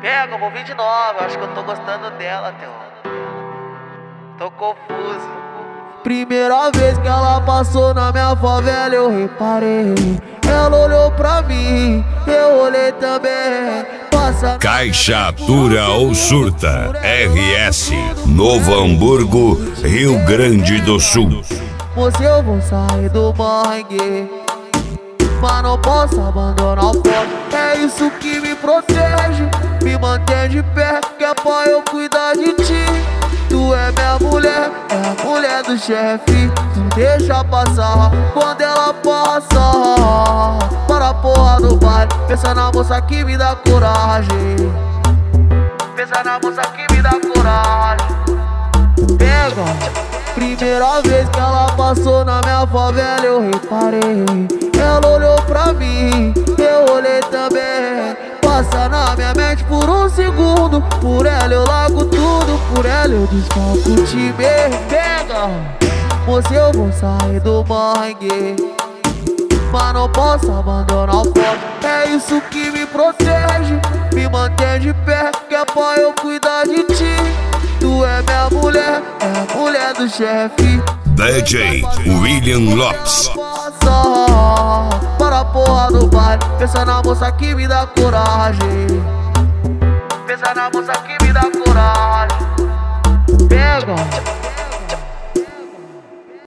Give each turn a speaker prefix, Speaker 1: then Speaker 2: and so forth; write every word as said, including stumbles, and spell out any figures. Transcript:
Speaker 1: Pega, eu vou vir de novo, eu acho que eu tô gostando dela, Teu. Tô confuso. Primeira vez que ela passou na minha favela eu reparei. Ela olhou pra mim, eu olhei também. Passa
Speaker 2: Caixa Dura ou Surta, R S, Novo Hamburgo, Rio Grande do Sul.
Speaker 1: Moça, eu vou sair do mangue, mas não posso abandonar o foco. É isso que me protege, me mantém de pé, que é pra eu cuidar de ti. Tu é minha mulher, é a mulher do chefe. Não deixa passar quando ela passa. Para a porra do baile, pensa na moça que me dá coragem. Pensa na moça que me dá coragem. Pega. Primeira vez que ela passou na minha favela eu reparei. Ela olhou pra mim, eu olhei também. Passa na minha mente por um segundo. Por ela eu largo tudo, por ela eu desfoco o time. Pega, moça, eu vou sair do mangue, mas não posso abandonar o foco. É isso que me protege, me mantém de pé, que é pra eu cuidar de ti. Tu é minha mulher, é a mulher do chefe.
Speaker 2: D J William Lopes.
Speaker 1: Para a porra do baile, pensa na moça que me dá coragem. Pensa na moça que me dá coragem. Pega.